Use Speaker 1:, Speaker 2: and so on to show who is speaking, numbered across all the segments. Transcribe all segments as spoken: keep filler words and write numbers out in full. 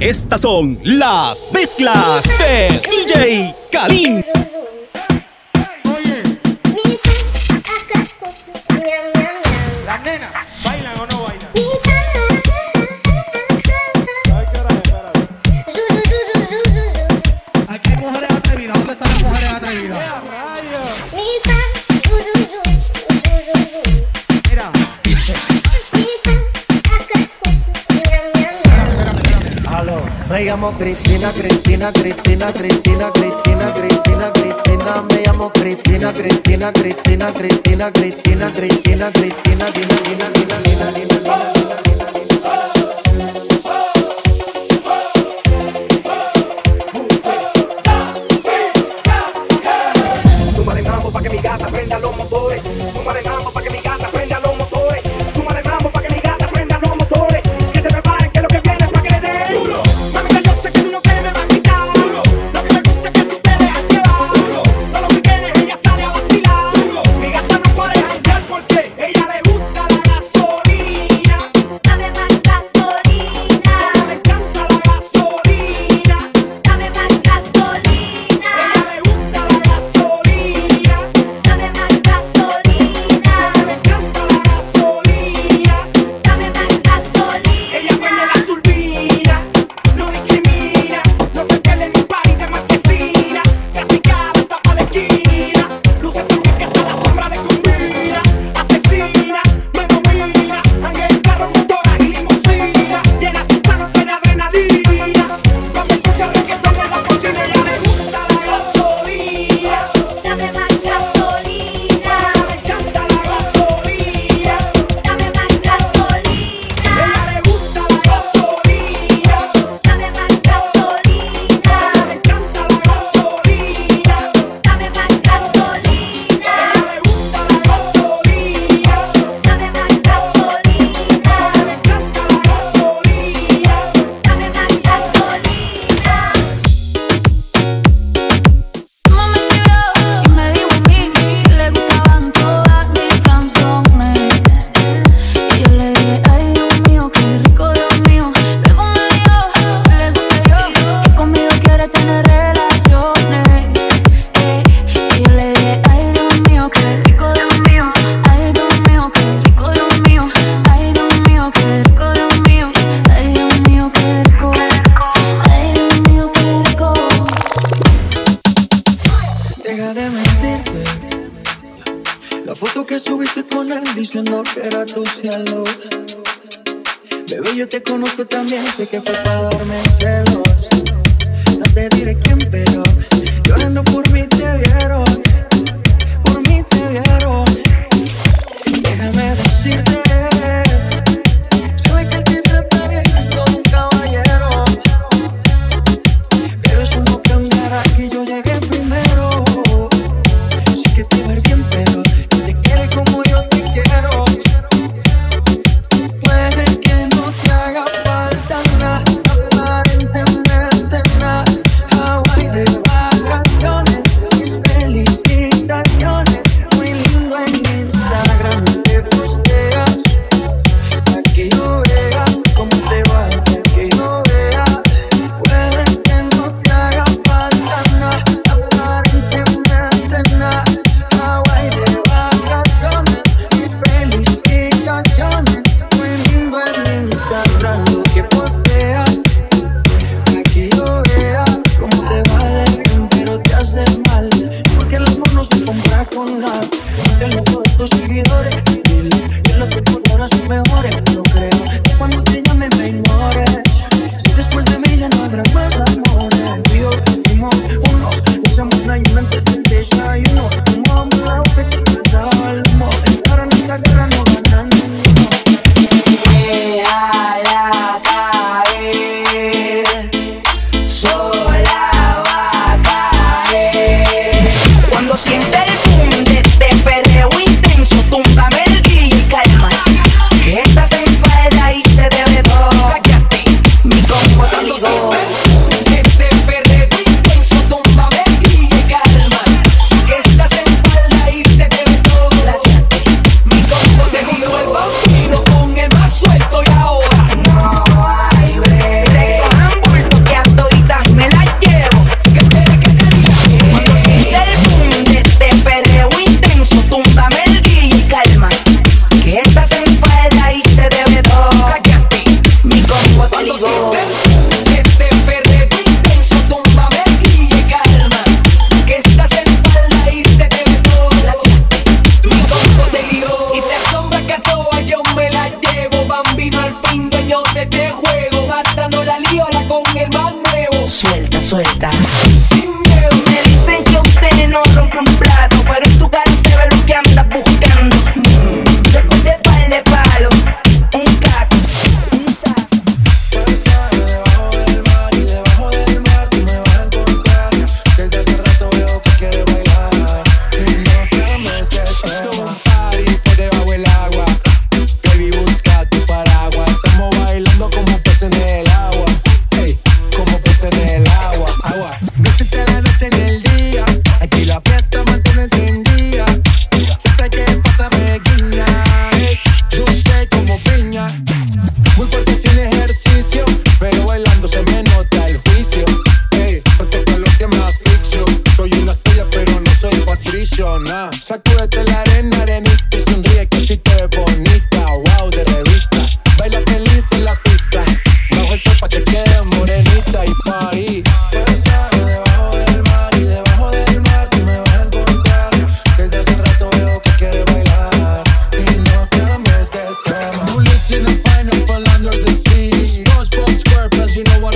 Speaker 1: Estas son las mezclas de D J Kalin.
Speaker 2: Las nenas, ¿bailan o no bailan?
Speaker 3: Aquí hay mujeres atrevidas. ¿Dónde están las mujeres atrevidas? Mira.
Speaker 4: Aló, me llamo Cristina, Cristina, Cristina, Cristina, Cristina, Cristina, Cristina, me llamo Cristina, Cristina, Cristina, Cristina, Cristina, Cristina, Cristina, Cristina, Cristina, Cristina, Cristina. Diciendo que era tu cielo. Bebé, yo te conozco también, sé que fue para darme celos. No te diré quién, pero llorando por mí te vieron. Por mí te vieron. Déjame decirte, sabe que él te trata bien, es todo un caballero. Pero eso no cambiará que yo llegué primero. Sé que te va a ir bien, pero él te quiere como yo te quiero. Puede que no te haga falta nada, aparentemente.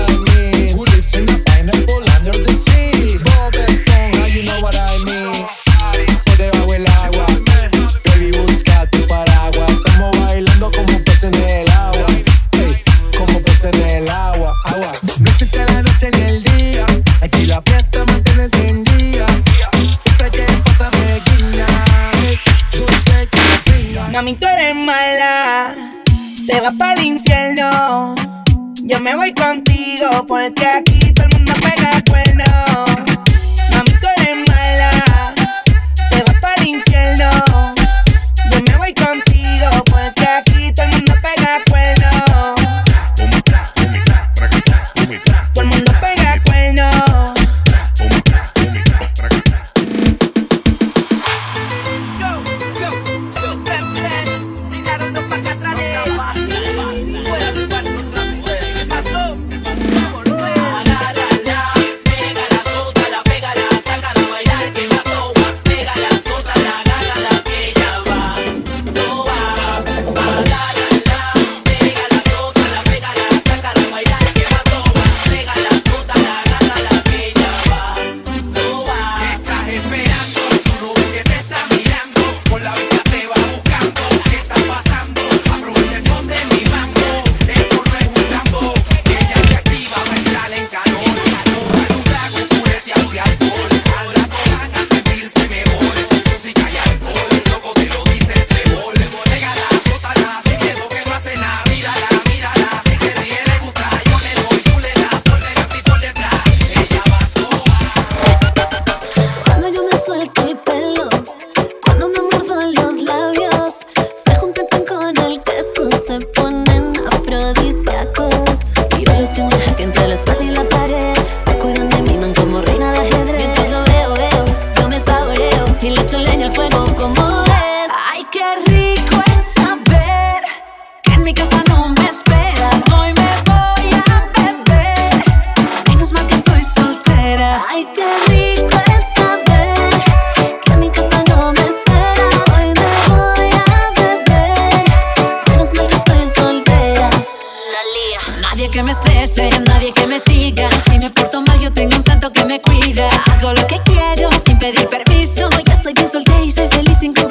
Speaker 5: I mean. Who lives in a pineapple under the sea? Bob Esponja, you know what I mean. Por debajo del agua, baby, busca tu paraguas. Estamos bailando como peces en el agua, hey, como peces en el agua, agua. No existe la noche ni el día, aquí la fiesta mantiene encendida. Siempre que pasa me guiña, hey, dulce que piña.
Speaker 6: Mami, tú eres mala, te vas pa'l infierno. Yo me voy contigo porque aquí todo el mundo pega cuerno. Mami, tú eres mala, te vas pa'l infierno. Yo me voy contigo porque aquí todo el mundo pega cuerno. Todo el mundo pega cuerno.
Speaker 7: Que me estrese, nadie que me siga. Si me porto mal yo tengo un santo que me cuida. Hago lo que quiero sin pedir permiso. Yo soy bien soltera y soy feliz sin